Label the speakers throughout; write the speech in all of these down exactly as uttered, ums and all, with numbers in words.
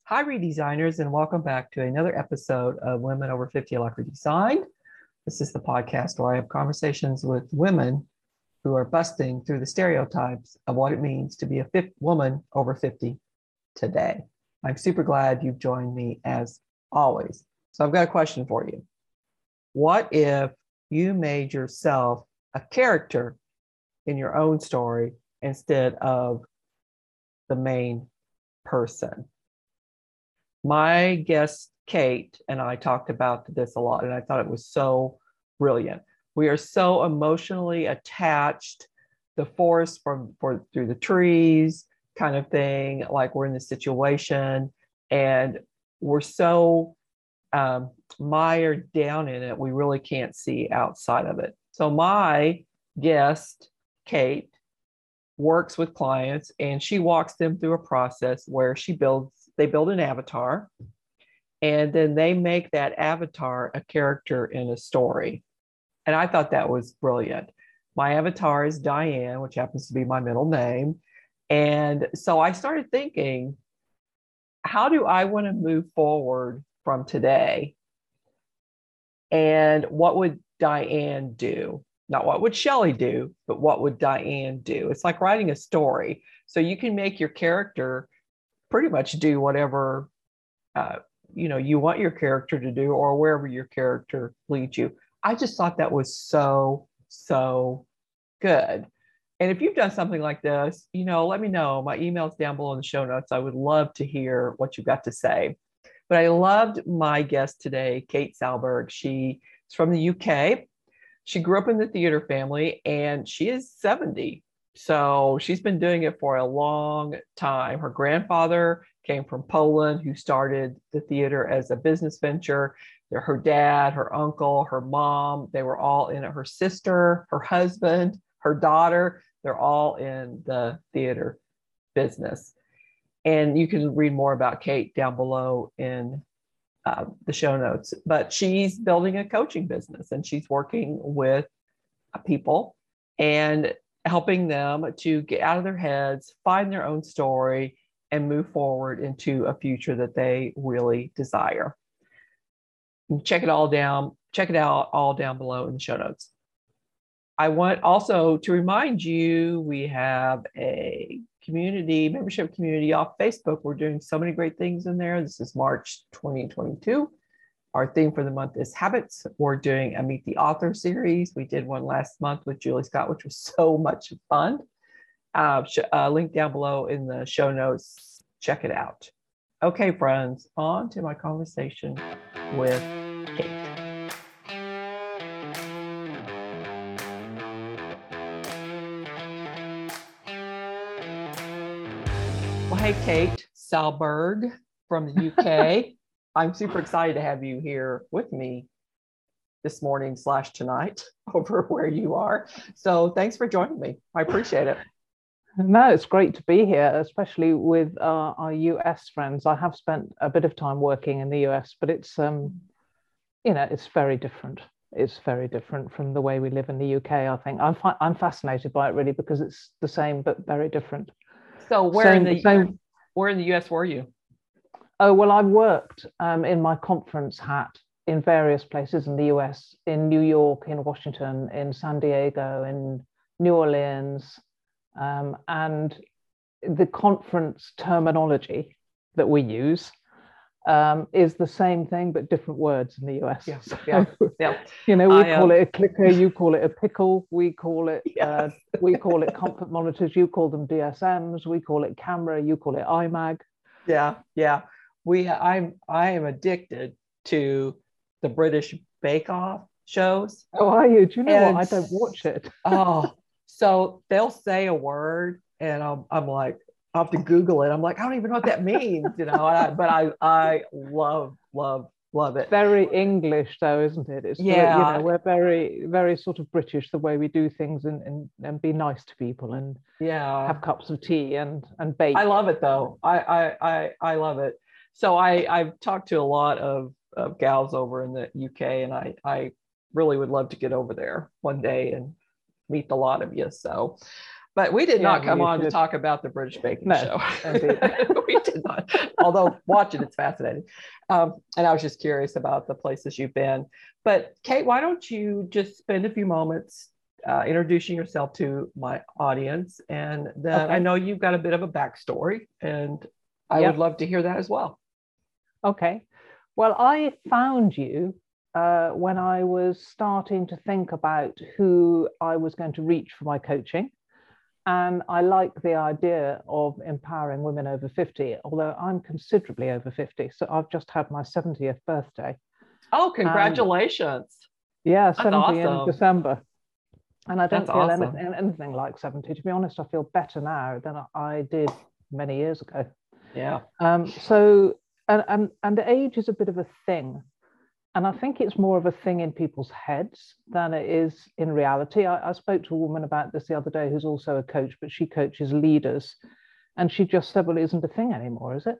Speaker 1: Hi, redesigners, and welcome back to another episode of Women Over fifty Like Redesigned. This is the podcast where I have conversations with women who are busting through the stereotypes of what it means to be a fifth woman over fifty today. I'm super glad you've joined me as always. So I've got a question for you. What if you made yourself a character in your own story instead of the main person? My guest, Kate, and I talked about this a lot, and I thought it was so brilliant. We are so emotionally attached, the forest from for through the trees kind of thing, like we're in this situation, and we're so um, mired down in it, we really can't see outside of it. So my guest, Kate, works with clients, and she walks them through a process where she builds they build an avatar, and then they make that avatar a character in a story. And I thought that was brilliant. My avatar is Diane, which happens to be my middle name. And so I started thinking, how do I want to move forward from today? And what would Diane do? Not what would Shelley do, but what would Diane do? It's like writing a story. So you can make your character pretty much do whatever uh, you know you want your character to do, or wherever your character leads you. I just thought that was so so good. And if you've done something like this, you know, let me know. My email's down below in the show notes. I would love to hear what you've got to say. But I loved my guest today, Kate Salberg. She's from the U K. She grew up in the theater family, and she is seventy. So she's been doing it for a long time. Her grandfather came from Poland, who started the theater as a business venture. Her dad, her uncle, her mom, they were all in it. Her sister, her husband, her daughter, they're all in the theater business. And you can read more about Kate down below in uh, the show notes. But she's building a coaching business, and she's working with people and helping them to get out of their heads, find their own story, and move forward into a future that they really desire. Check it all down, check it out all down below in the show notes. I want also to remind you, we have a community, membership community off Facebook. We're doing so many great things in there. This is March twenty twenty-two. Our theme for the month is habits. We're doing a Meet the Author series. We did one last month with Julie Scott, which was so much fun. Uh, sh- uh, link down below in the show notes. Check it out. Okay, friends, on to my conversation with Kate. Well, hey, Kate Salberg from the U K. I'm super excited to have you here with me this morning slash tonight over where you are. So thanks for joining me. I appreciate it.
Speaker 2: No, it's great to be here, especially with uh, our U S friends. I have spent a bit of time working in the U S, but it's, um, you know, it's very different. It's very different from the way we live in the U K, I think. I'm, fa- I'm fascinated by it really because it's the same, but very different.
Speaker 1: So where
Speaker 2: same,
Speaker 1: in the
Speaker 2: same,
Speaker 1: where in the U S were you?
Speaker 2: Oh, well, I've worked um, in my conference hat in various places in the U S, in New York, in Washington, in San Diego, in New Orleans. Um, and the conference terminology that we use um, is the same thing, but different words in the U S.
Speaker 1: Yeah,
Speaker 2: so,
Speaker 1: yeah, yeah.
Speaker 2: You know, we
Speaker 1: I,
Speaker 2: call
Speaker 1: uh,
Speaker 2: it a clicker, you call it a pickle, we call it
Speaker 1: yes.
Speaker 2: uh, we call it comfort monitors, you call them D S Ms, we call it camera, you call it iMac.
Speaker 1: Yeah, yeah. We I'm I am addicted to the British Bake Off shows.
Speaker 2: Oh, are you? Do you know
Speaker 1: And
Speaker 2: what? I don't watch it.
Speaker 1: oh, so they'll say a word, and I'm I'm like, I have to Google it. I'm like, I don't even know what that means, you know. And I, but I I love love love it.
Speaker 2: Very English, though, isn't it? It's
Speaker 1: Yeah,
Speaker 2: the, you know, we're very very sort of British the way we do things, and and, and be nice to people and
Speaker 1: yeah.
Speaker 2: have cups of tea and and bake.
Speaker 1: I love it though. I I I, I love it. So I I've talked to a lot of, of gals over in the U K, and I I really would love to get over there one day and meet the lot of you. So. But we did
Speaker 2: Yeah,
Speaker 1: not come
Speaker 2: you
Speaker 1: on to
Speaker 2: should.
Speaker 1: talk about the British Baking
Speaker 2: No,
Speaker 1: Show.
Speaker 2: indeed.
Speaker 1: We did not. Although watch it, it's fascinating. Um, and I was just curious about the places you've been. But Kate, why don't you just spend a few moments uh, introducing yourself to my audience? And then
Speaker 2: Okay.
Speaker 1: I know you've got a bit of a backstory, and I
Speaker 2: Yep.
Speaker 1: would love to hear that as well.
Speaker 2: Okay. Well, I found you uh, when I was starting to think about who I was going to reach for my coaching. And I like the idea of empowering women over fifty, although I'm considerably over fifty. So I've just had my seventieth birthday.
Speaker 1: Oh, congratulations.
Speaker 2: And yeah,
Speaker 1: That's
Speaker 2: seventy
Speaker 1: awesome.
Speaker 2: in December. And I don't
Speaker 1: That's
Speaker 2: feel
Speaker 1: awesome.
Speaker 2: anything, anything like seventy. To be honest, I feel better now than I did many years ago.
Speaker 1: Yeah.
Speaker 2: Um, so, and, and, and age is a bit of a thing. And I think it's more of a thing in people's heads than it is in reality. I, I spoke to a woman about this the other day who's also a coach, but she coaches leaders. And she just said, well, it isn't a thing anymore, is it?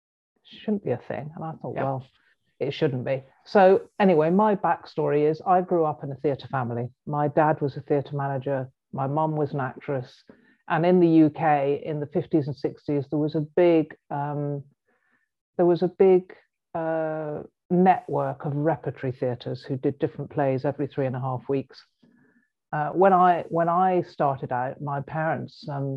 Speaker 2: It shouldn't be a thing. And I thought, yeah. well, it shouldn't be. So anyway, my backstory is I grew up in a theatre family. My dad was a theatre manager. My mum was an actress. And in the U K, in the fifties and sixties, there was a big, um, there was a big uh, network of repertory theatres who did different plays every three and a half weeks. Uh, when I when I started out, my parents um,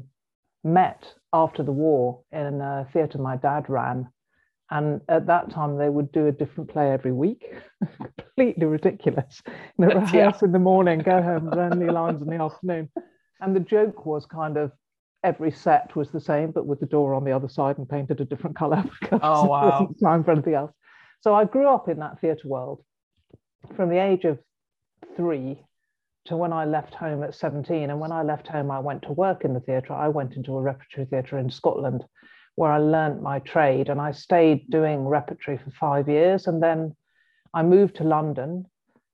Speaker 2: met after the war in a theatre my dad ran. And at that time, they would do a different play every week. Completely ridiculous. You know, rehearse yeah. in the morning, go home, learn new lines in the afternoon. And the joke was kind of every set was the same, but with the door on the other side and painted a different colour because
Speaker 1: oh, wow.
Speaker 2: there wasn't time for anything else. So I grew up in that theatre world from the age of three to when I left home at seventeen. And when I left home, I went to work in the theatre. I went into a repertory theatre in Scotland, where I learned my trade, and I stayed doing repertory for five years. And then I moved to London,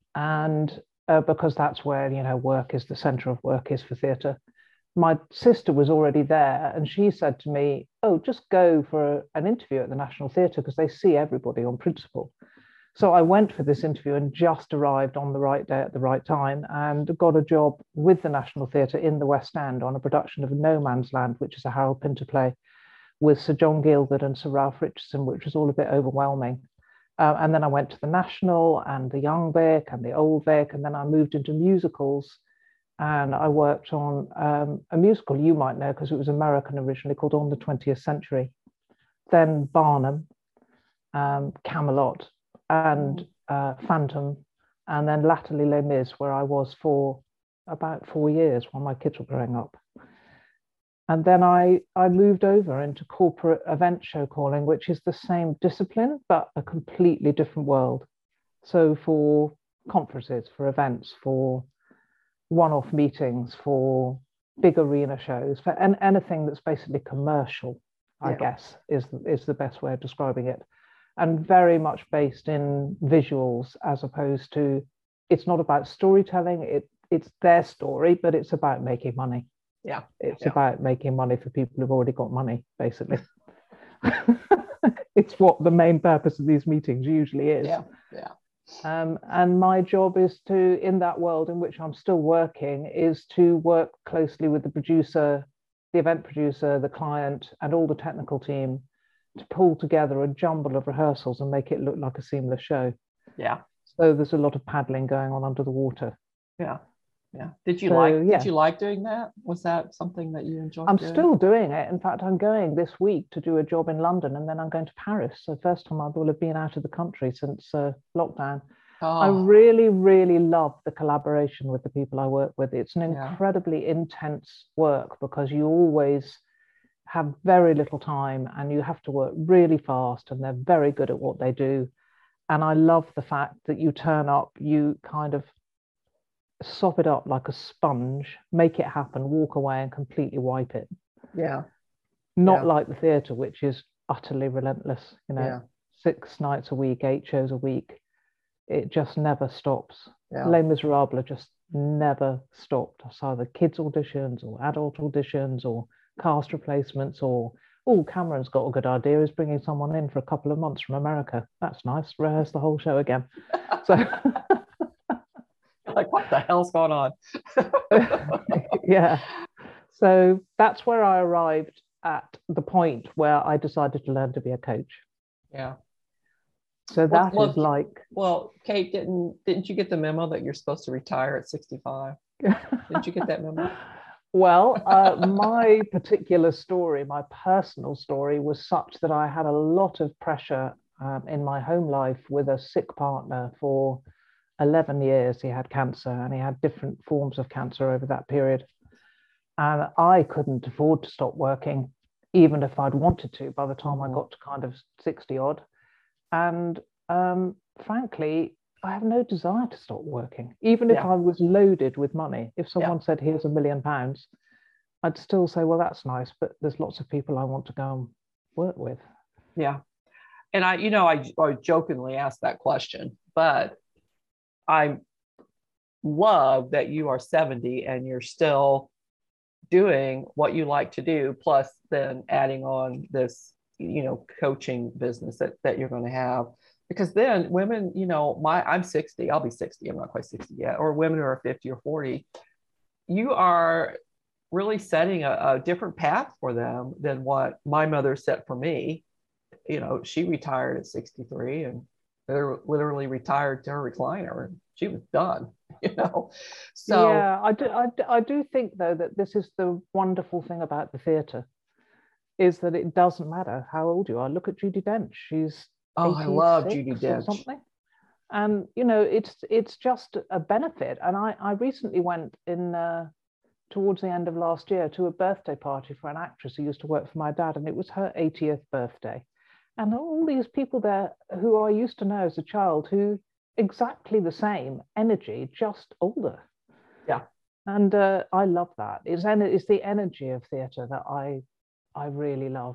Speaker 2: and uh, because that's where, you know, work is, the center of work is for theatre. My sister was already there, and she said to me, oh, just go for an interview at the National Theatre because they see everybody on principle. So I went for this interview and just arrived on the right day at the right time and got a job with the National Theatre in the West End on a production of No Man's Land, which is a Harold Pinter play, with Sir John Gielgud and Sir Ralph Richardson, which was all a bit overwhelming. Uh, and then I went to the National and the Young Vic and the Old Vic, and then I moved into musicals, and I worked on um, a musical you might know because it was American originally, called On the twentieth Century, then Barnum, um, Camelot, and uh, Phantom, and then latterly Les Mis, where I was for about four years while my kids were growing up. And then I, I moved over into corporate event show calling, which is the same discipline, but a completely different world. So for conferences, for events, for one-off meetings, for big arena shows, for an, anything that's basically commercial, I yeah. guess, is, is the best way of describing it. And very much based in visuals, as opposed to, it's not about storytelling, it, it's their story, but it's about making money.
Speaker 1: Yeah,
Speaker 2: it's
Speaker 1: yeah.
Speaker 2: about making money for people who've already got money, basically. It's what the main purpose of these meetings usually is.
Speaker 1: Yeah, yeah.
Speaker 2: Um, and my job is to, in that world in which I'm still working, is to work closely with the producer, the event producer, the client, and all the technical team to pull together a jumble of rehearsals and make it look like a seamless show.
Speaker 1: Yeah.
Speaker 2: So there's a lot of paddling going on under the water.
Speaker 1: Yeah. Yeah. Did you
Speaker 2: so,
Speaker 1: like
Speaker 2: yeah.
Speaker 1: did you like doing that? Was that something that you enjoyed
Speaker 2: I'm
Speaker 1: doing?
Speaker 2: still doing it. In fact, I'm going this week to do a job in London, and then I'm going to Paris. So first time I will have been out of the country since uh, lockdown.
Speaker 1: Oh.
Speaker 2: I really, really love the collaboration with the people I work with. It's an
Speaker 1: Yeah.
Speaker 2: incredibly intense work because you always have very little time and you have to work really fast, and they're very good at what they do. And I love the fact that you turn up, you kind of sop it up like a sponge, make it happen, walk away and completely wipe it.
Speaker 1: Yeah.
Speaker 2: Not
Speaker 1: yeah.
Speaker 2: like the theatre, which is utterly relentless, you know, yeah. six nights a week, eight shows a week. It just never stops.
Speaker 1: Yeah.
Speaker 2: Les Miserables just never stopped. It's either kids auditions or adult auditions or cast replacements or, oh, Cameron's got a good idea, is bringing someone in for a couple of months from America. That's nice. Rehearse the whole show again. So
Speaker 1: like, what the hell's going on?
Speaker 2: Yeah. So that's where I arrived at the point where I decided to learn to be a coach.
Speaker 1: Yeah.
Speaker 2: So that
Speaker 1: well,
Speaker 2: is like.
Speaker 1: Well, Kate, didn't didn't you get the memo that you're supposed to retire at sixty-five? Didn't you get that memo?
Speaker 2: Well, uh, my particular story, my personal story, was such that I had a lot of pressure um, in my home life with a sick partner for eleven years. He had cancer, and he had different forms of cancer over that period. And I couldn't afford to stop working, even if I'd wanted to, by the time mm-hmm. I got to kind of sixty odd. And um, frankly, I have no desire to stop working, even if yeah. I was loaded with money. If someone yeah. said, here's a million pounds, I'd still say, well, that's nice, but there's lots of people I want to go and work with.
Speaker 1: Yeah. And I, you know, I, I jokingly asked that question, but I love that you are seventy and you're still doing what you like to do, plus then adding on this, you know, coaching business that, that you're going to have. Because then women, you know, my I'm sixty, I'll be sixty, I'm not quite sixty yet, or women who are fifty or forty, you are really setting a, a different path for them than what my mother set for me. You know, she retired at sixty-three and literally retired to her recliner and she was done, you know. So
Speaker 2: yeah, I do, I, I do think though that this is the wonderful thing about the theatre, is that it doesn't matter how old you are. Look at Judi Dench, she's
Speaker 1: oh, I love Judi Dench.
Speaker 2: Something. And, you know, it's it's just a benefit. And I, I recently went in uh, towards the end of last year to a birthday party for an actress who used to work for my dad, and it was her eightieth birthday. And all these people there who I used to know as a child, who exactly the same energy, just older.
Speaker 1: Yeah.
Speaker 2: And uh, I love that. It's, it's the energy of theatre that I I really love.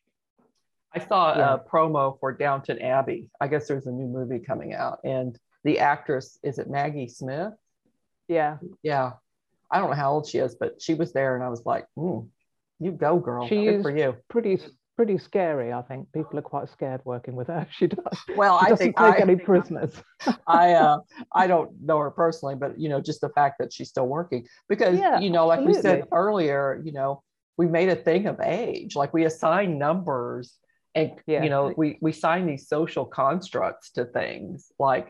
Speaker 1: I saw
Speaker 2: yeah.
Speaker 1: a promo for Downton Abbey. I guess there's a new movie coming out, and the actress, is it Maggie Smith?
Speaker 2: Yeah.
Speaker 1: Yeah. I don't know how old she is, but she was there, and I was like, mm, you go, girl.
Speaker 2: She
Speaker 1: Good
Speaker 2: is
Speaker 1: for you.
Speaker 2: Pretty, pretty scary, I think. People are quite scared working with her. She does.
Speaker 1: Well,
Speaker 2: she
Speaker 1: I
Speaker 2: doesn't
Speaker 1: think
Speaker 2: take
Speaker 1: I,
Speaker 2: any prisoners.
Speaker 1: I, uh, I don't know her personally, but you know, just the fact that she's still working, because
Speaker 2: yeah,
Speaker 1: you know, like
Speaker 2: absolutely.
Speaker 1: we said earlier, you know, we made a thing of age, like we assign numbers. And, yeah. you know, we, we sign these social constructs to things. Like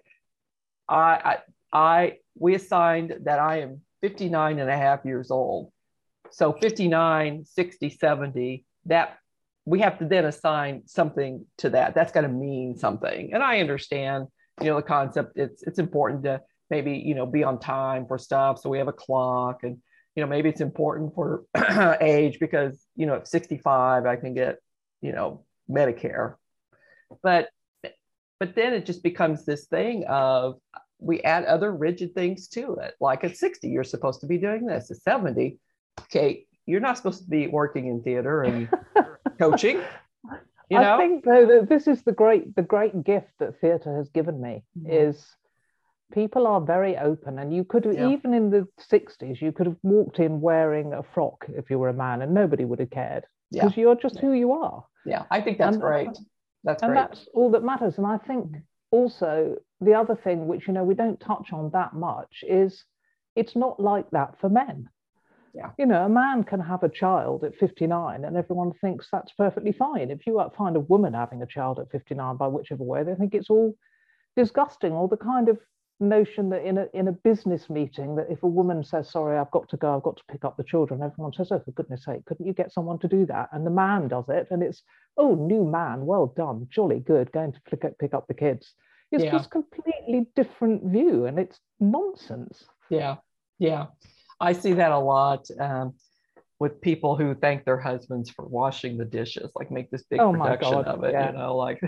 Speaker 1: I, I, I, we assigned that I am fifty-nine and a half years old. So fifty-nine, sixty, seventy, that we have to then assign something to that. That's got to mean something. And I understand, you know, the concept, it's, it's important to maybe, you know, be on time for stuff. So we have a clock, and, you know, maybe it's important for age because, you know, at sixty-five, I can get, you know, Medicare. But but then it just becomes this thing of we add other rigid things to it. Like at sixty, you're supposed to be doing this. At seventy, Kate, you're not supposed to be working in theater and coaching. You know?
Speaker 2: I think though that this is the great the great gift that theater has given me, mm-hmm. is people are very open, and you could yeah. even in the sixties, you could have walked in wearing a frock if you were a man, and nobody would have cared, because yeah. you're just who you are.
Speaker 1: Yeah, I think that's and, great. That's
Speaker 2: and
Speaker 1: great.
Speaker 2: That's all that matters. And I think also the other thing, which, you know, we don't touch on that much, is it's not like that for men.
Speaker 1: Yeah.
Speaker 2: You know, a man can have a child at fifty-nine and everyone thinks that's perfectly fine. If you find a woman having a child at fifty-nine, by whichever way, they think it's all disgusting, or the kind of notion that in a in a business meeting, that if a woman says, sorry, I've got to go, I've got to pick up the children, everyone says, oh, for goodness sake, couldn't you get someone to do that? And the man does it, and it's, oh, new man, well done, jolly good, going to pick up, pick up the kids. It's yeah. just completely different view, and it's nonsense.
Speaker 1: Yeah, yeah. I see that a lot um, with people who thank their husbands for washing the dishes, like make this big
Speaker 2: oh
Speaker 1: production of it,
Speaker 2: yeah.
Speaker 1: you know, like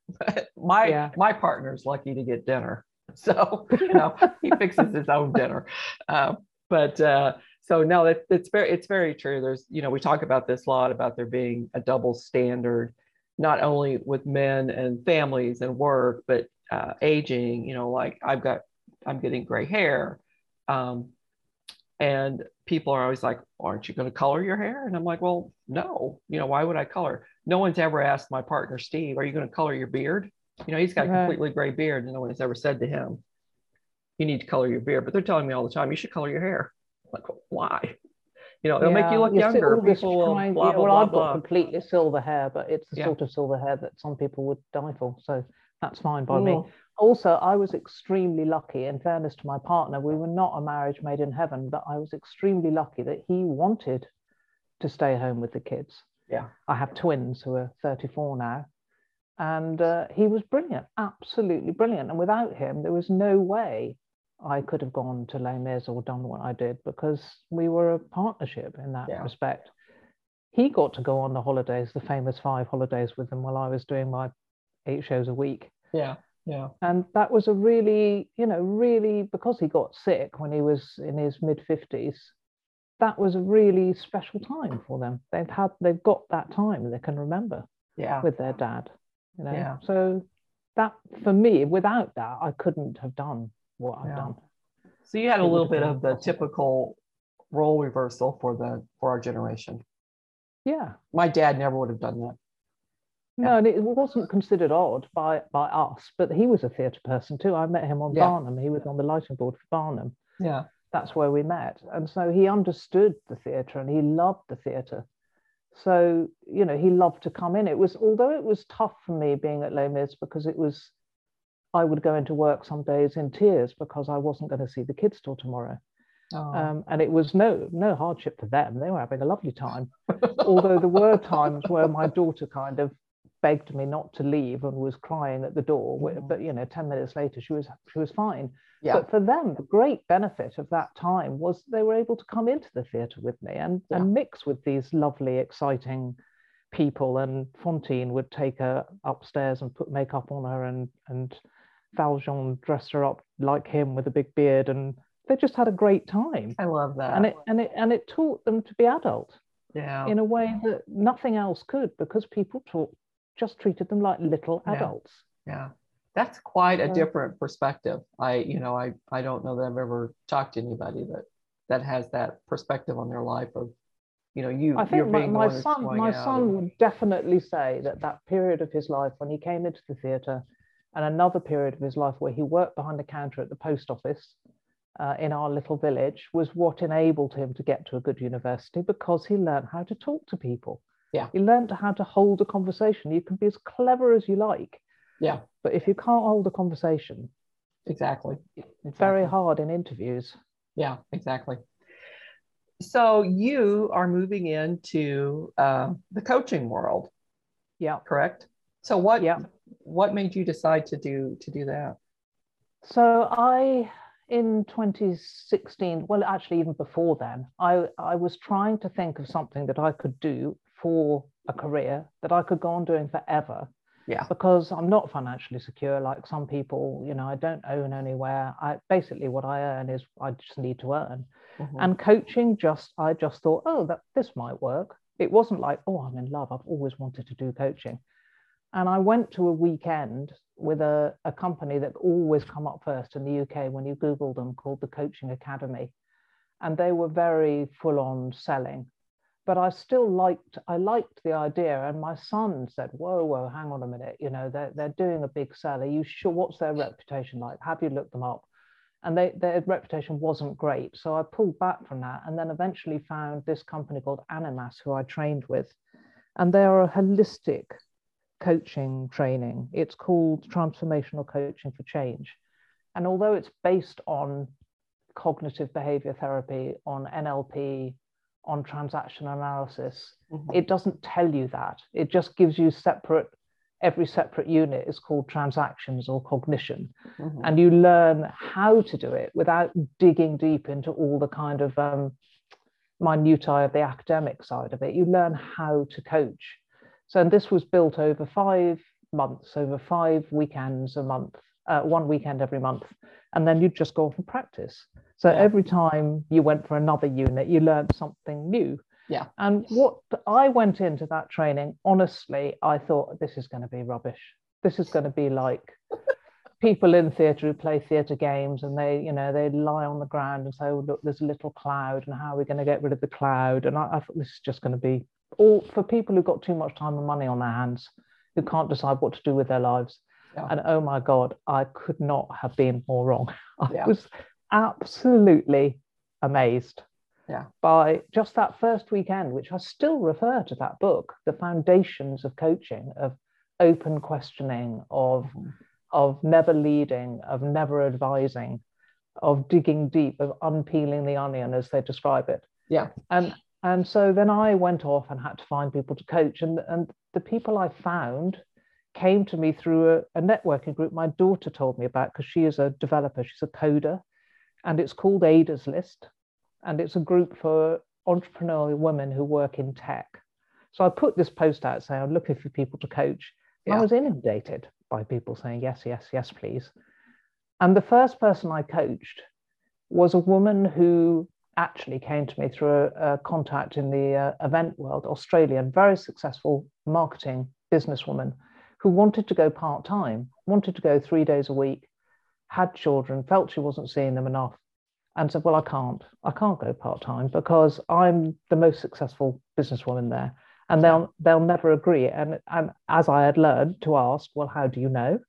Speaker 1: my
Speaker 2: yeah.
Speaker 1: my partner's lucky to get dinner. So, you know, he fixes his own dinner. Uh, but uh, so no, it, it's very, it's very true. There's, you know, we talk about this a lot about there being a double standard, not only with men and families and work, but uh, aging, you know, like I've got, I'm getting gray hair. Um, and people are always like, aren't you going to color your hair? And I'm like, well, no, you know, why would I color? No one's ever asked my partner, Steve, are you going to color your beard? You know, he's got a completely gray beard, and no one has ever said to him, you need to color your beard. But they're telling me all the time, you should color your hair. I'm like, why? You know, it'll make you
Speaker 2: Yeah,
Speaker 1: look
Speaker 2: you see
Speaker 1: younger.
Speaker 2: all this
Speaker 1: People will
Speaker 2: trying.
Speaker 1: blah,
Speaker 2: Yeah,
Speaker 1: blah,
Speaker 2: well,
Speaker 1: blah,
Speaker 2: I've got
Speaker 1: blah.
Speaker 2: completely silver hair, but it's the
Speaker 1: Yeah.
Speaker 2: sort of silver hair that some people would die for. So that's fine by me.
Speaker 1: Mm.
Speaker 2: Also, I was extremely lucky, in fairness to my partner, we were not a marriage made in heaven, but I was extremely lucky that he wanted to stay home with the kids.
Speaker 1: Yeah.
Speaker 2: I have twins who are thirty-four now. And uh, he was brilliant, absolutely brilliant. And without him, there was no way I could have gone to Les Mis or done what I did, because we were a partnership in that
Speaker 1: Yeah.
Speaker 2: respect. He got to go on the holidays, the famous five holidays with them, while I was doing my eight shows a week.
Speaker 1: Yeah. Yeah.
Speaker 2: And that was a really, you know, really, because he got sick when he was in his mid fifties, that was a really special time for them. They've had, they've got that time they can remember
Speaker 1: Yeah.
Speaker 2: with their dad, you know.
Speaker 1: Yeah.
Speaker 2: So that, for me, without that, I couldn't have done what I've
Speaker 1: Yeah.
Speaker 2: done.
Speaker 1: So you had a
Speaker 2: It would
Speaker 1: little
Speaker 2: have
Speaker 1: bit
Speaker 2: been
Speaker 1: of the
Speaker 2: impossible.
Speaker 1: typical role reversal for the for our generation.
Speaker 2: Yeah.
Speaker 1: My dad never would have done that.
Speaker 2: No, and it wasn't considered odd by by us, but he was a theatre person too. I met him on
Speaker 1: Yeah.
Speaker 2: Barnum. He was on the lighting board for Barnum.
Speaker 1: Yeah.
Speaker 2: That's where we met. And so he understood the theatre and he loved the theatre. So, you know, he loved to come in. It was, although it was tough for me being at Les Mis, because it was, I would go into work some days in tears because I wasn't going to see the kids till tomorrow.
Speaker 1: Oh.
Speaker 2: Um, and it was no no hardship for them. They were having a lovely time. Although there were times where my daughter kind of begged me not to leave and was crying at the door.
Speaker 1: Mhm.
Speaker 2: But, you know, ten minutes later, she was she was fine.
Speaker 1: Yeah.
Speaker 2: But for them, the great benefit of that time was they were able to come into the theatre with me and,
Speaker 1: Yeah.
Speaker 2: and mix with these lovely, exciting people. And Fontaine would take her upstairs and put makeup on her, and, and Valjean dressed her up like him with a big beard. And they just had a great time.
Speaker 1: I love that.
Speaker 2: And it, and, it, and it taught them to be adult
Speaker 1: Yeah.
Speaker 2: in a way that nothing else could, because people taught, just treated them like little
Speaker 1: Yeah.
Speaker 2: adults.
Speaker 1: Yeah. That's quite a
Speaker 2: So-
Speaker 1: different perspective. I, you know, I, I don't know that I've ever talked to anybody that, that has that perspective on their life of, you know, you,
Speaker 2: I
Speaker 1: you're
Speaker 2: think my,
Speaker 1: being the
Speaker 2: my
Speaker 1: one who's
Speaker 2: son,
Speaker 1: going
Speaker 2: my
Speaker 1: out
Speaker 2: son
Speaker 1: and-
Speaker 2: would definitely say that that period of his life when he came into the theatre, and another period of his life where he worked behind the counter at the post office uh, in our little village, was what enabled him to get to a good university, because he learned how to talk to people.
Speaker 1: Yeah.
Speaker 2: He learned how to hold a conversation. You can be as clever as you like,
Speaker 1: Yeah,
Speaker 2: but if you can't hold a conversation,
Speaker 1: exactly.
Speaker 2: it's very
Speaker 1: Exactly.
Speaker 2: hard in interviews.
Speaker 1: Yeah, exactly. So you are moving into uh, the coaching world,
Speaker 2: Yeah.
Speaker 1: correct? So what
Speaker 2: Yeah.
Speaker 1: what made you decide to do to do that?
Speaker 2: So I, in twenty sixteen, well, actually even before then, I, I was trying to think of something that I could do for a career that I could go on doing forever.
Speaker 1: Yeah.
Speaker 2: Because I'm not financially secure like some people. You know, I don't own anywhere. I basically, what I earn is I just need to earn.
Speaker 1: Mhm.
Speaker 2: And coaching, just I just thought, oh, that this might work. It wasn't like, oh, I'm in love, I've always wanted to do coaching. And I went to a weekend with a, a company that always come up first in the U K when you Google them, called the Coaching Academy. And they were very full on selling. But I still liked, I liked the idea. And my son said, whoa, whoa, hang on a minute. You know, they're, they're doing a big sell. Are you sure? What's their reputation like? Have you looked them up? And they, their reputation wasn't great. So I pulled back from that, and then eventually found this company called Animas, who I trained with. And they are a holistic coaching training. It's called Transformational Coaching for Change. And although it's based on cognitive behavior therapy, on N L P, on transaction analysis,
Speaker 1: Mhm.
Speaker 2: it doesn't tell you that. It just gives you separate, every separate unit is called transactions or cognition.
Speaker 1: Mhm.
Speaker 2: And you learn how to do it without digging deep into all the kind of um, minutiae of the academic side of it. You learn how to coach. So this was built over five months, over five weekends a month, uh, one weekend every month. And then you'd just go off and practice. So
Speaker 1: Yeah.
Speaker 2: every time you went for another unit, you learned something new.
Speaker 1: Yeah.
Speaker 2: And what I went into that training, honestly, I thought, this is going to be rubbish. This is going to be like people in theatre who play theatre games, and they, you know, they lie on the ground and say, oh, look, there's a little cloud, and how are we going to get rid of the cloud? And I, I thought this is just going to be all for people who've got too much time and money on their hands, who can't decide what to do with their lives.
Speaker 1: Yeah.
Speaker 2: And oh my God, I could not have been more wrong. I
Speaker 1: Yeah.
Speaker 2: was absolutely amazed.
Speaker 1: Yeah.
Speaker 2: by just that first weekend, which I still refer to that book, The Foundations of Coaching, of open questioning, of, mm-hmm. of never leading, of never advising, of digging deep, of unpeeling the onion, as they describe it.
Speaker 1: Yeah.
Speaker 2: And and so then I went off and had to find people to coach. And, and the people I found came to me through a, a networking group my daughter told me about, because she is a developer, she's a coder, and it's called Ada's List. And it's a group for entrepreneurial women who work in tech. So I put this post out saying, I'm looking for people to coach. And yeah. I was inundated by people saying, yes, yes, yes, please. And the first person I coached was a woman who actually came to me through a, a contact in the uh, event world, Australian, very successful marketing businesswoman who wanted to go part-time, wanted to go three days a week, had children, felt she wasn't seeing them enough, and said, well, I can't, I can't go part-time because I'm the most successful businesswoman there. And they'll they'll never agree. And, and as I had learned to ask, well, how do you know?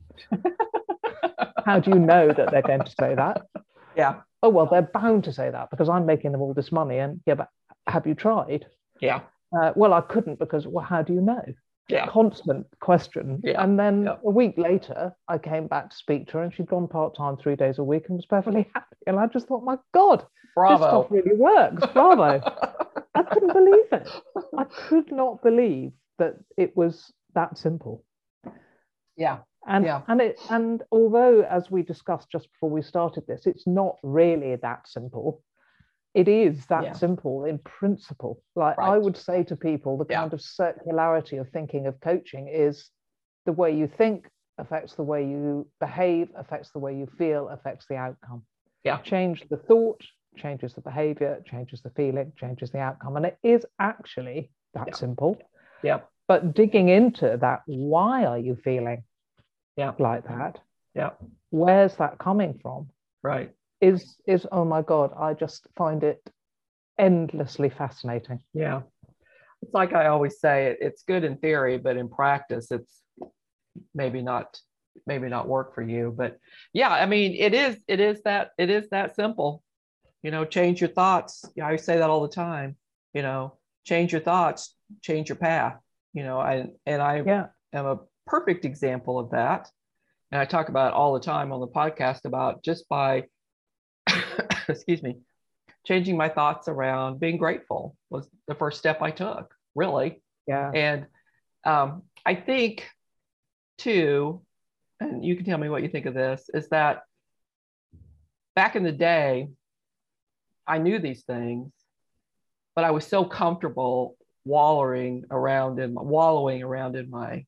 Speaker 2: How do you know that they're going to say that?
Speaker 1: Yeah.
Speaker 2: Oh, well, they're bound to say that because I'm making them all this money. And yeah, but have you tried?
Speaker 1: Yeah.
Speaker 2: Uh, well, I couldn't because, well, how do you know?
Speaker 1: Yeah.
Speaker 2: Constant question.
Speaker 1: Yeah.
Speaker 2: And then
Speaker 1: yeah.
Speaker 2: a week later, I came back to speak to her and she'd gone part-time three days a week and was perfectly happy. And I just thought, my God,
Speaker 1: Bravo.
Speaker 2: This stuff really works. Bravo. I couldn't believe it. I could not believe that it was that simple.
Speaker 1: Yeah.
Speaker 2: And,
Speaker 1: yeah.
Speaker 2: and, it, and although, as we discussed just before we started this, it's not really that simple. It is that
Speaker 1: yeah.
Speaker 2: simple in principle. Like
Speaker 1: right.
Speaker 2: I would say to people, the
Speaker 1: yeah.
Speaker 2: kind of circularity of thinking of coaching is the way you think affects the way you behave, affects the way you feel, affects the outcome.
Speaker 1: Yeah.
Speaker 2: Change the thought, changes the behavior, changes the feeling, changes the outcome. And it is actually that
Speaker 1: yeah.
Speaker 2: simple.
Speaker 1: Yeah.
Speaker 2: But digging into that, why are you feeling
Speaker 1: yeah.
Speaker 2: like that?
Speaker 1: Yeah.
Speaker 2: Where's that coming from?
Speaker 1: Right.
Speaker 2: Is, is, oh my God, I just find it endlessly fascinating.
Speaker 1: Yeah. It's like I always say, it, it's good in theory, but in practice, it's maybe not, maybe not work for you. But yeah, I mean, it is, it is that, it is that simple. You know, change your thoughts. Yeah, I say that all the time. You know, change your thoughts, change your path. You know, I and I
Speaker 2: yeah.
Speaker 1: am a perfect example of that. And I talk about it all the time on the podcast about just by, excuse me, changing my thoughts around being grateful was the first step I took, really.
Speaker 2: Yeah.
Speaker 1: And um, I think, too, and you can tell me what you think of this, is that back in the day, I knew these things, but I was so comfortable wallowing around in wallowing around in my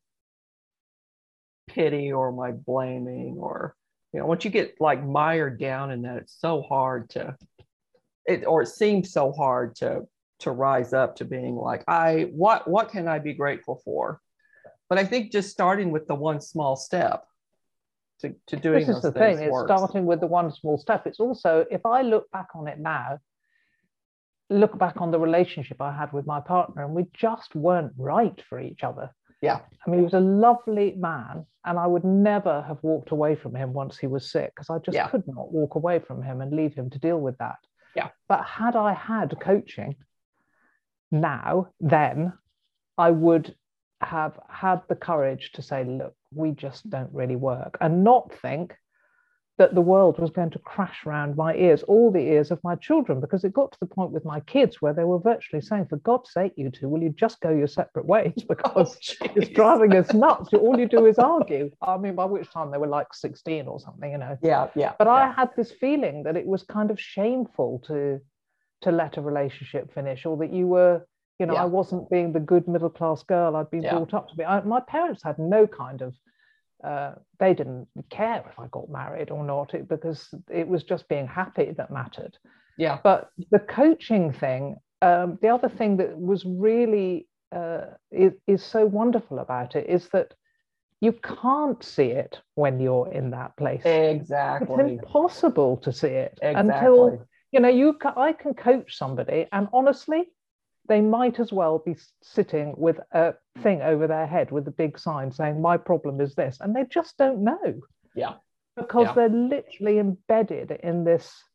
Speaker 1: pity or my blaming, or, you know, once you get like mired down in that, it's so hard to, it or it seems so hard to to rise up to being like, I what what can I be grateful for? But I think just starting with the one small step to, to doing
Speaker 2: this is
Speaker 1: those
Speaker 2: the
Speaker 1: things
Speaker 2: thing, it's
Speaker 1: works.
Speaker 2: starting with the one small step. It's also, if I look back on it now, look back on the relationship I had with my partner, and we just weren't right for each other.
Speaker 1: Yeah.
Speaker 2: I mean, he was a lovely man, and I would never have walked away from him once he was sick, because I just
Speaker 1: yeah.
Speaker 2: could not walk away from him and leave him to deal with that.
Speaker 1: Yeah.
Speaker 2: But had I had coaching now, then I would have had the courage to say, look, we just don't really work, and not think that the world was going to crash around my ears, all the ears of my children, because it got to the point with my kids where they were virtually saying, for God's sake, you two, will you just go your separate ways? Because oh, it's driving us nuts. All you do is argue. I mean, by which time they were like sixteen or something, you know.
Speaker 1: Yeah, yeah.
Speaker 2: But
Speaker 1: yeah.
Speaker 2: I had this feeling that it was kind of shameful to, to let a relationship finish, or that you were, you know,
Speaker 1: yeah.
Speaker 2: I wasn't being the good middle-class girl I'd been yeah. brought up to be. I, my parents had no kind of, uh, they didn't care if I got married or not, it, because it was just being happy that mattered.
Speaker 1: Yeah.
Speaker 2: But the coaching thing, um, the other thing that was really, uh, is, is so wonderful about it is that you can't see it when you're in that place.
Speaker 1: Exactly.
Speaker 2: It's impossible to see it
Speaker 1: exactly.
Speaker 2: until, you know, you ca- I can coach somebody, and honestly, they might as well be sitting with a thing over their head with a big sign saying, my problem is this. And they just don't know.
Speaker 1: Yeah.
Speaker 2: Because
Speaker 1: yeah.
Speaker 2: they're literally embedded in this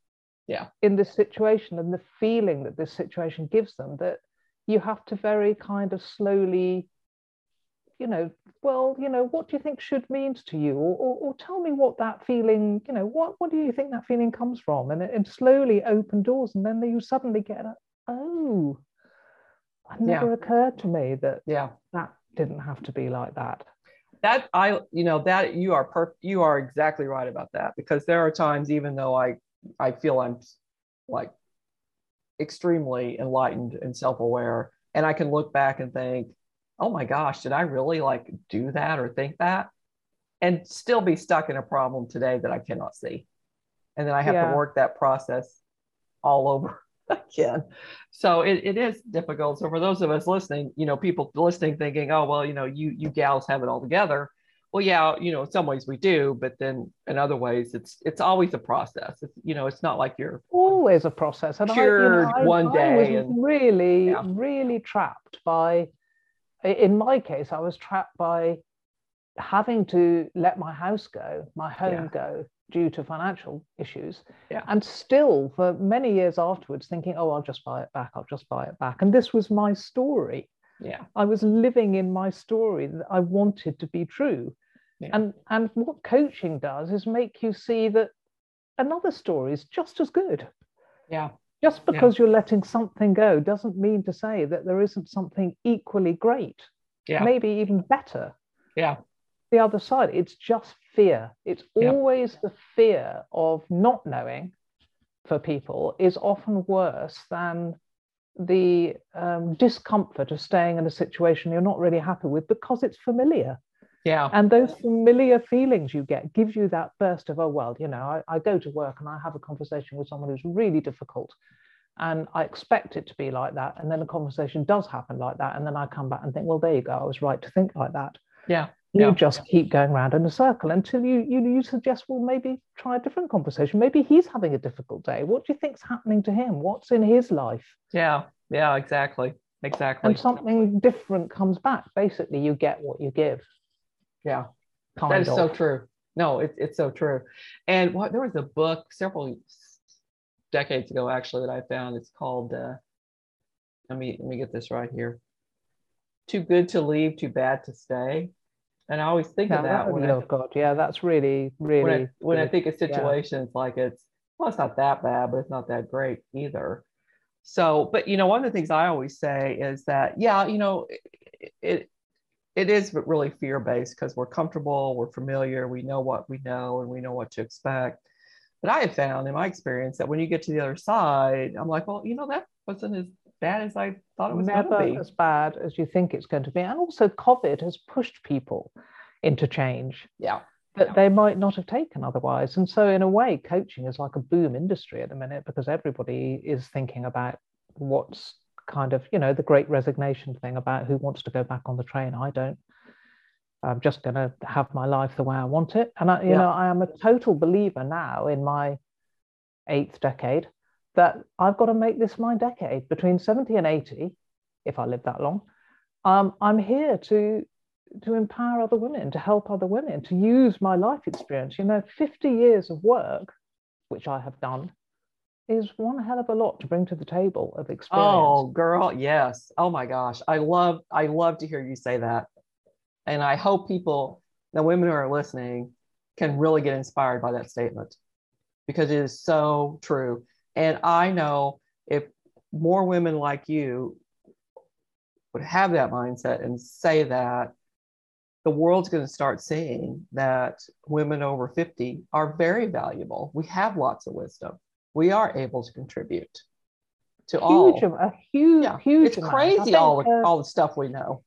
Speaker 1: Yeah.
Speaker 2: in this situation and the feeling that this situation gives them, that you have to very kind of slowly, you know, well, you know, what do you think should means to you? Or, or, or tell me what that feeling, you know, what, what do you think that feeling comes from? And, and slowly open doors. And then you suddenly get, a, oh, it never
Speaker 1: Yeah.
Speaker 2: occurred to me that
Speaker 1: Yeah.
Speaker 2: that didn't have to be like that.
Speaker 1: That I, you know, that you are per you are exactly right about that, because there are times, even though I, I feel I'm like extremely enlightened and self-aware, and I can look back and think, oh my gosh, did I really like do that or think that? And still be stuck in a problem today that I cannot see. And then I have yeah. to work that process all over again. So it, it is difficult. So for those of us listening, you know, people listening thinking, oh, well, you know, you you gals have it all together. Well, yeah, you know, in some ways we do, but then in other ways, it's it's always a process. It's, you know, it's not like you're
Speaker 2: always a process. And
Speaker 1: cured
Speaker 2: I, you know, I,
Speaker 1: one day.
Speaker 2: I was
Speaker 1: and,
Speaker 2: really,
Speaker 1: yeah.
Speaker 2: really trapped by, in my case, I was trapped by having to let my house go, my home yeah. go, due to financial issues.
Speaker 1: Yeah.
Speaker 2: And still for many years afterwards thinking, oh, I'll just buy it back. I'll just buy it back. And this was my story.
Speaker 1: Yeah.
Speaker 2: I was living in my story that I wanted to be true. Yeah. And, and what coaching does is make you see that another story is just as good.
Speaker 1: Yeah.
Speaker 2: Just because yeah. you're letting something go doesn't mean to say that there isn't something equally great.
Speaker 1: Yeah.
Speaker 2: Maybe even better.
Speaker 1: Yeah.
Speaker 2: The other side, it's just fear. It's
Speaker 1: yeah.
Speaker 2: always the fear of not knowing for people is often worse than the um, discomfort of staying in a situation you're not really happy with because it's familiar.
Speaker 1: Yeah.
Speaker 2: And those familiar feelings you get gives you that burst of, oh, well, you know, I, I go to work and I have a conversation with someone who's really difficult and I expect it to be like that. And then the conversation does happen like that. And then I come back and think, well, there you go. I was right to think like that.
Speaker 1: Yeah.
Speaker 2: You
Speaker 1: yeah.
Speaker 2: just keep going around in a circle until you, you, you suggest, well, maybe try a different conversation. Maybe he's having a difficult day. What do you think's happening to him? What's in his life?
Speaker 1: Yeah. Yeah, exactly. Exactly.
Speaker 2: And something different comes back. Basically, you get what you give.
Speaker 1: Yeah,
Speaker 2: kind
Speaker 1: that is
Speaker 2: of.
Speaker 1: so true. No, it, it's so true. And what, there was a book several decades ago, actually, that I found. It's called, uh, let me let me get this right here. Too Good to Leave, Too Bad to Stay. And I always think
Speaker 2: yeah,
Speaker 1: of that, that when
Speaker 2: oh
Speaker 1: I,
Speaker 2: God, yeah, that's really, really.
Speaker 1: When I, when I think of
Speaker 2: yeah.
Speaker 1: situations like it's, well, it's not that bad, but it's not that great either. So, but you know, one of the things I always say is that, yeah, you know, it, it It is really fear-based because we're comfortable, we're familiar, we know what we know, and we know what to expect. But I have found in my experience that when you get to the other side, I'm like, well, you know, that wasn't as bad as I thought it was going to be.
Speaker 2: Never as bad as you think it's going to be. And also COVID has pushed people into change.
Speaker 1: Yeah.
Speaker 2: That
Speaker 1: yeah.
Speaker 2: they might not have taken otherwise. And so in a way, coaching is like a boom industry at the minute because everybody is thinking about what's kind of, you know, the great resignation thing about who wants to go back on the train. I don't. I'm just going to have my life the way I want it. And, I, you yeah. know, I am a total believer now in my eighth decade that I've got to make this my decade between seventy and eighty, if I live that long. Um, I'm here to, to empower other women, to help other women, to use my life experience. You know, fifty years of work, which I have done, is one hell of a lot to bring to the table of experience.
Speaker 1: Oh, girl, yes. Oh my gosh. I love, I love to hear you say that. And I hope people, the women who are listening, can really get inspired by that statement because it is so true. And I know if more women like you would have that mindset and say that, the world's going to start seeing that women over fifty are very valuable. We have lots of wisdom. We are able to contribute to
Speaker 2: huge,
Speaker 1: all.
Speaker 2: A huge, yeah. huge
Speaker 1: It's
Speaker 2: amount.
Speaker 1: crazy
Speaker 2: think,
Speaker 1: all, the,
Speaker 2: uh,
Speaker 1: all the stuff we know.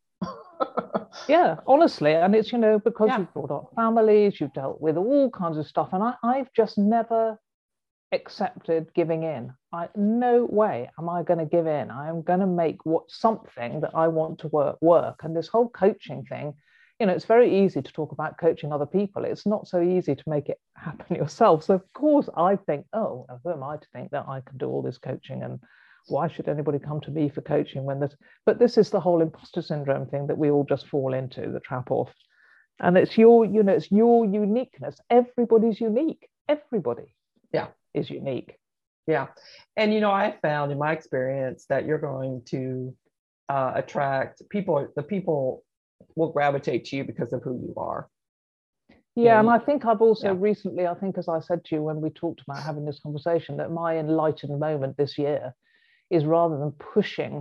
Speaker 2: Yeah, honestly. And it's, you know, because
Speaker 1: yeah.
Speaker 2: you've brought up families, you've dealt with all kinds of stuff. And I, I've just never accepted giving in. I, no way am I going to give in. I am going to make what something that I want to work, work. And this whole coaching thing, you know, it's very easy to talk about coaching other people. It's not so easy to make it happen yourself. So of course I think, oh, who am I to think that I can do all this coaching and why should anybody come to me for coaching when there's, but this is the whole imposter syndrome thing that we all just fall into, the trap off. And it's your, you know, it's your uniqueness. Everybody's unique. Everybody
Speaker 1: yeah.
Speaker 2: is unique.
Speaker 1: Yeah. And, you know, I found in my experience that you're going to uh, attract people, the people will gravitate to you because of who you are. You
Speaker 2: Yeah,
Speaker 1: know,
Speaker 2: and I
Speaker 1: you,
Speaker 2: think I've also
Speaker 1: yeah.
Speaker 2: recently, I think, as I said to you when we talked about having this conversation, that my enlightened moment this year is rather than pushing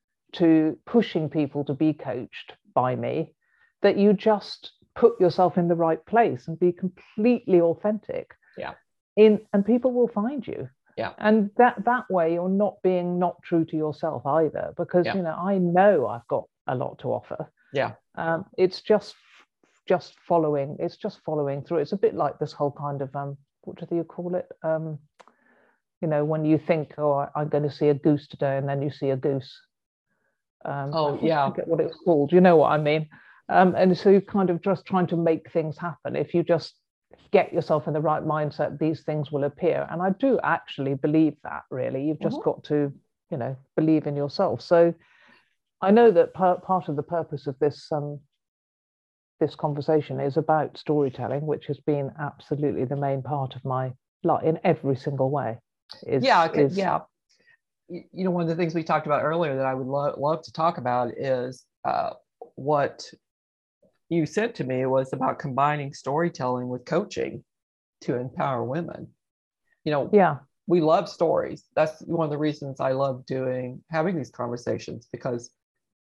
Speaker 2: to pushing people to be coached by me, that you just put yourself in the right place and be completely authentic.
Speaker 1: Yeah.
Speaker 2: In and people will find you.
Speaker 1: Yeah.
Speaker 2: And that that way you're not being not true to yourself either, because
Speaker 1: Yeah.
Speaker 2: you know, I know I've got a lot to offer.
Speaker 1: Yeah.
Speaker 2: Um, it's just just following, it's just following through. It's a bit like this whole kind of um, what do you call it? Um, you know, when you think, oh, I'm going to see a goose today, and then you see a goose. Um,
Speaker 1: Oh,
Speaker 2: I
Speaker 1: yeah.
Speaker 2: forget what it's called. You know what I mean? Um, and so you're kind of just trying to make things happen. If you just get yourself in the right mindset, these things will appear. And I do actually believe that, really. You've just
Speaker 1: Mhm.
Speaker 2: got to, you know, believe in yourself. So I know that part of the purpose of this um, this conversation is about storytelling, which has been absolutely the main part of my life in every single way. Is,
Speaker 1: Yeah.
Speaker 2: is
Speaker 1: Yeah. You know, one of the things we talked about earlier that I would lo- love to talk about is uh, what you said to me was about combining storytelling with coaching to empower women. You know,
Speaker 2: yeah,
Speaker 1: we love stories. That's one of the reasons I love doing having these conversations, because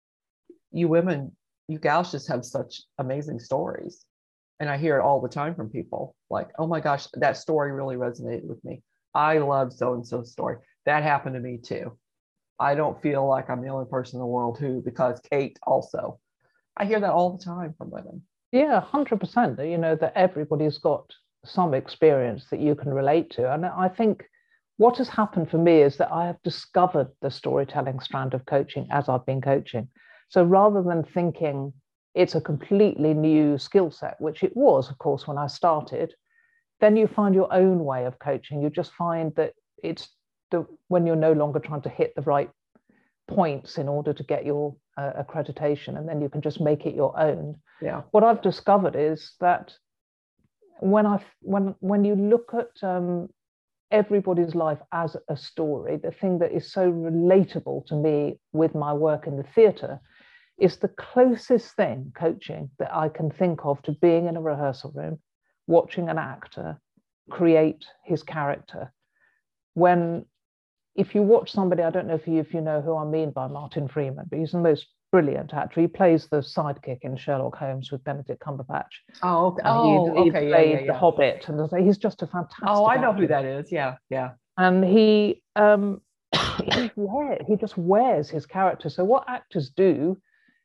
Speaker 1: you women, you gals just have such amazing stories. And I hear it all the time from people like, oh my gosh, that story really resonated with me. I love so and so story. That happened to me too. I don't feel like I'm the only person in the world who, because Kate also. I hear that all the time from women.
Speaker 2: yeah, one hundred percent. You know, that everybody's got some experience that you can relate to. And I think what has happened for me is that I have discovered the storytelling strand of coaching as I've been coaching. So rather than thinking it's a completely new skill set, which it was, of course, when I started, then you find your own way of coaching. You just find that it's the when you're no longer trying to hit the right points in order to get your uh, accreditation, and then you can just make it your own.
Speaker 1: Yeah.
Speaker 2: What I've discovered is that when I when when you look at um, everybody's life as a story, the thing that is so relatable to me with my work in the theatre is the closest thing, coaching, that I can think of to being in a rehearsal room, watching an actor create his character. When, if you watch somebody, I don't know if you, if you know who I mean by Martin Freeman, but he's the most brilliant actor. He plays the sidekick in Sherlock Holmes with Benedict Cumberbatch.
Speaker 1: Oh, okay.
Speaker 2: And
Speaker 1: Oh,
Speaker 2: he, he
Speaker 1: okay. Yeah, yeah,
Speaker 2: played the
Speaker 1: yeah.
Speaker 2: Hobbit, and he's just a fantastic
Speaker 1: Oh, I know
Speaker 2: actor.
Speaker 1: who that is. Yeah, yeah.
Speaker 2: And he um, he, wear, he just wears his character. So what actors do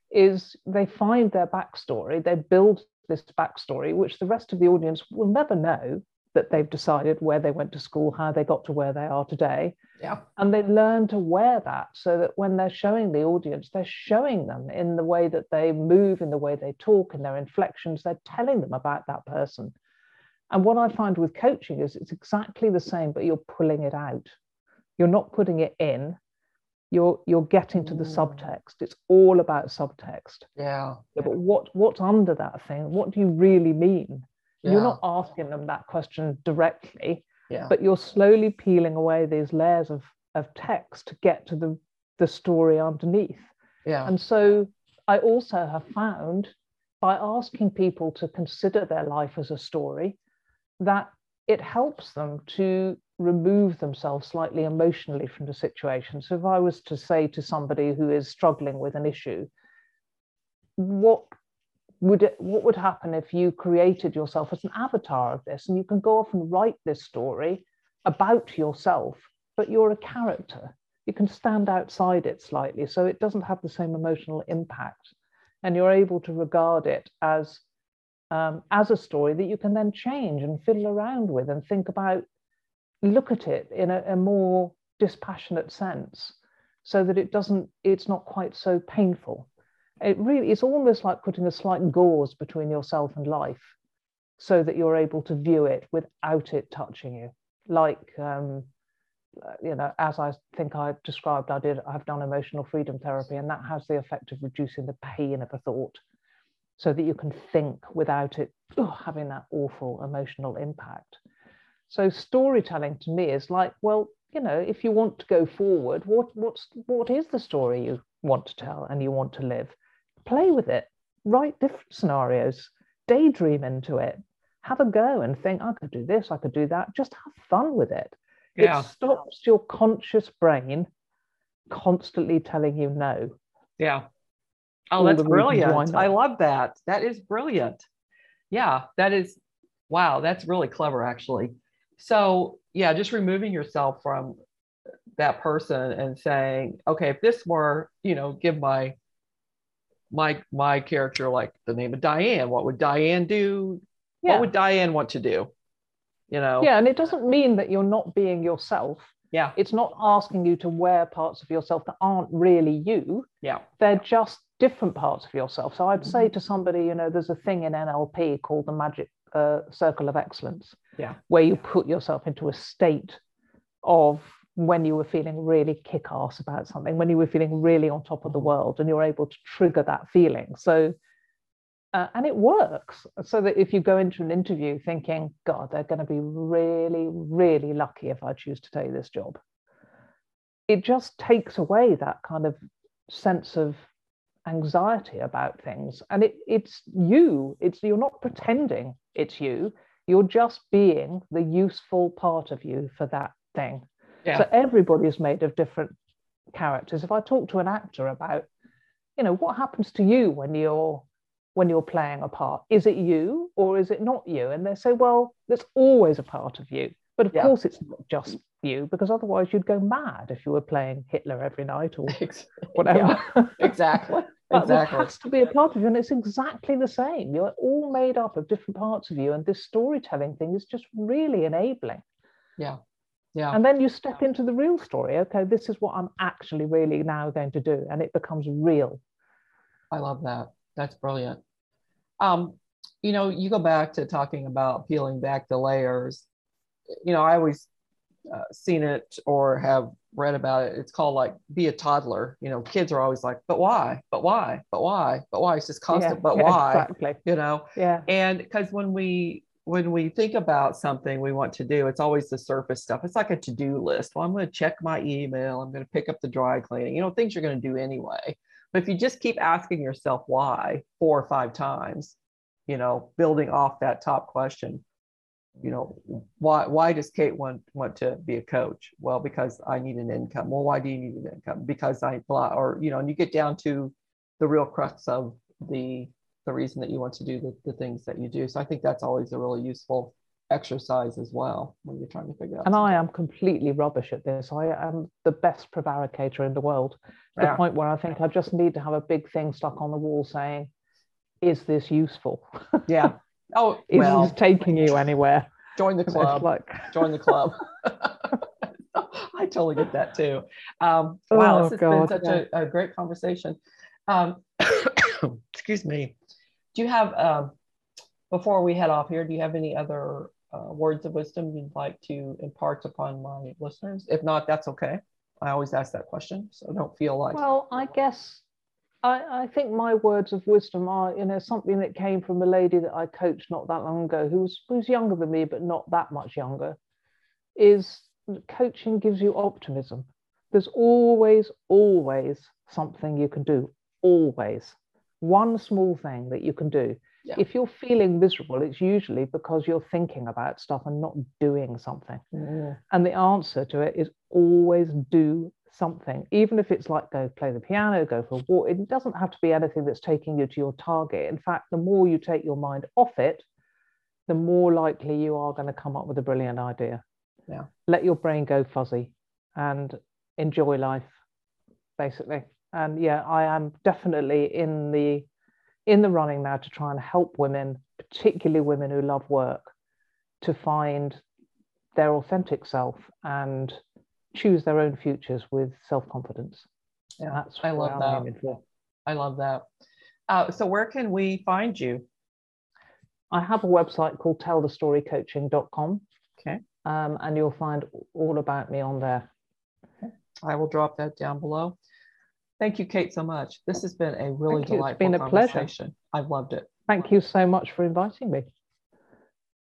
Speaker 2: is they find their backstory, they build this backstory, which the rest of the audience will never know, that they've decided where they went to school, how they got to where they are today.
Speaker 1: Yeah.
Speaker 2: And they learn to wear that so that when they're showing the audience, they're showing them in the way that they move, in the way they talk, in their inflections, they're telling them about that person. And what I find with coaching is it's exactly the same, but you're pulling it out. You're not putting it in. You're you're getting to the subtext. It's all about subtext.
Speaker 1: Yeah.
Speaker 2: Yeah, but what what's under that thing? What do you really mean?
Speaker 1: Yeah.
Speaker 2: You're not asking them that question directly,
Speaker 1: Yeah.
Speaker 2: but you're slowly peeling away these layers of, of text to get to the, the story underneath.
Speaker 1: Yeah.
Speaker 2: And so I also have found, by asking people to consider their life as a story, that it helps them to remove themselves slightly emotionally from the situation. So if I was to say to somebody who is struggling with an issue, what would it, what would happen if you created yourself as an avatar of this, and you can go off and write this story about yourself, but you're a character. You can stand outside it slightly, so it doesn't have the same emotional impact, and you're able to regard it as um, as a story that you can then change and fiddle around with and think about, look at it in a, a more dispassionate sense, so that it doesn't, it's not quite so painful. It really, it's almost like putting a slight gauze between yourself and life, so that you're able to view it without it touching you. Like, um, you know, as I think I described, I did, I've done emotional freedom therapy, and that has the effect of reducing the pain of a thought, so that you can think without it oh, having that awful emotional impact. So storytelling to me is like, well, you know, if you want to go forward, what what's what is the story you want to tell and you want to live? Play with it, write different scenarios, daydream into it, have a go and think, I could do this, I could do that. Just have fun with it.
Speaker 1: Yeah.
Speaker 2: It stops your conscious brain constantly telling you no.
Speaker 1: Yeah. Oh,
Speaker 2: All
Speaker 1: that's
Speaker 2: the reasons why
Speaker 1: brilliant.
Speaker 2: not.
Speaker 1: I love that. That is brilliant. Yeah, that is, wow, that's really clever, actually. So, yeah, just removing yourself from that person and saying, okay, if this were, you know, give my my my character like the name of Diane, what would Diane do? What
Speaker 2: Yeah.
Speaker 1: would Diane want to do? You know?
Speaker 2: Yeah, and it doesn't mean that you're not being yourself.
Speaker 1: Yeah.
Speaker 2: It's not asking you to wear parts of yourself that aren't really you.
Speaker 1: Yeah.
Speaker 2: They're just different parts of yourself. So I'd
Speaker 1: Mm-hmm.
Speaker 2: say to somebody, you know, there's a thing in N L P called the magic uh, circle of excellence,
Speaker 1: Yeah.
Speaker 2: where you put yourself into a state of when you were feeling really kick-ass about something, when you were feeling really on top of the world, and you're able to trigger that feeling. So, uh, and it works. So that if you go into an interview thinking, God, they're going to be really, really lucky if I choose to take this job, it just takes away that kind of sense of anxiety about things. And it, it's you, it's you're not pretending it's you, you're just being the useful part of you for that thing.
Speaker 1: Yeah.
Speaker 2: So everybody's made of different characters. If I talk to an actor about, you know, what happens to you when you're when you're playing a part, is it you or is it not you? And they say, well, there's always a part of you, but of
Speaker 1: Yeah.
Speaker 2: course it's not just you, because otherwise you'd go mad if you were playing Hitler every night or whatever.
Speaker 1: Yeah, exactly.
Speaker 2: But
Speaker 1: exactly.
Speaker 2: there has to be a part of you, and it's exactly the same. You're all made up of different parts of you, and this storytelling thing is just really enabling.
Speaker 1: Yeah. Yeah.
Speaker 2: And then you step into the real story. Okay, this is what I'm actually really now going to do, and it becomes real.
Speaker 1: I love that. That's brilliant. Um, you know, you go back to talking about peeling back the layers. You know, I always uh, seen it or have read about it. It's called like be a toddler. You know, kids are always like, but why? But why? But why? But why? It's just constant.
Speaker 2: Yeah,
Speaker 1: but
Speaker 2: yeah,
Speaker 1: why?
Speaker 2: Exactly.
Speaker 1: You know.
Speaker 2: Yeah.
Speaker 1: And because when we when we think about something we want to do, it's always the surface stuff. It's like a to-do list. Well, I'm going to check my email. I'm going to pick up the dry cleaning. You know, things you're going to do anyway. But if you just keep asking yourself why four or five times, you know, building off that top question, you know, why why does Kate want want to be a coach? Well, because I need an income. Well, why do you need an income? Because I blah, or you know, and you get down to the real crux of the the reason that you want to do the, the things that you do. So I think that's always a really useful exercise as well when you're trying to figure out.
Speaker 2: And
Speaker 1: something.
Speaker 2: I am completely rubbish at this. I am the best prevaricator in the world, to
Speaker 1: Yeah.
Speaker 2: the point where I think I just need to have a big thing stuck on the wall saying, is this useful?
Speaker 1: Yeah. Oh,
Speaker 2: is
Speaker 1: well,
Speaker 2: this taking you anywhere?
Speaker 1: Join the club.
Speaker 2: Like...
Speaker 1: Join the club. I totally get that too. Um, wow,
Speaker 2: Oh,
Speaker 1: this has
Speaker 2: God,
Speaker 1: been such
Speaker 2: yeah.
Speaker 1: a, a great conversation. Um, excuse me. Do you have, um, before we head off here, do you have any other uh, words of wisdom you'd like to impart upon my listeners? If not, that's okay. I always ask that question, so don't feel like.
Speaker 2: Well, I guess I, I think my words of wisdom are, you know, something that came from a lady that I coached not that long ago, who was, who's younger than me, but not that much younger, is coaching gives you optimism. There's always, always something you can do, always. One small thing that you can do.
Speaker 1: Yeah.
Speaker 2: If you're feeling miserable, it's usually because you're thinking about stuff and not doing something.
Speaker 1: Mm.
Speaker 2: And the answer to it is always do something, even if it's like go play the piano, go for a walk. It doesn't have to be anything that's taking you to your target. In fact, the more you take your mind off it, the more likely you are going to come up with a brilliant idea.
Speaker 1: Yeah. Let
Speaker 2: your brain go fuzzy and enjoy life, basically. And yeah, I am definitely in the in the running now to try and help women, particularly women who love work, to find their authentic self and choose their own futures with self-confidence.
Speaker 1: Yeah,
Speaker 2: that's
Speaker 1: I love that. I love that. Uh, so where can we find you?
Speaker 2: I have a website called tell the story coaching dot com.
Speaker 1: Okay.
Speaker 2: Um, and you'll find all about me on there.
Speaker 1: Okay. I will drop that down below. Thank you, Kate, so much. This has been a really
Speaker 2: Thank you.
Speaker 1: delightful
Speaker 2: It's been a
Speaker 1: conversation.
Speaker 2: pleasure.
Speaker 1: I've loved it.
Speaker 2: Thank you so much for inviting me.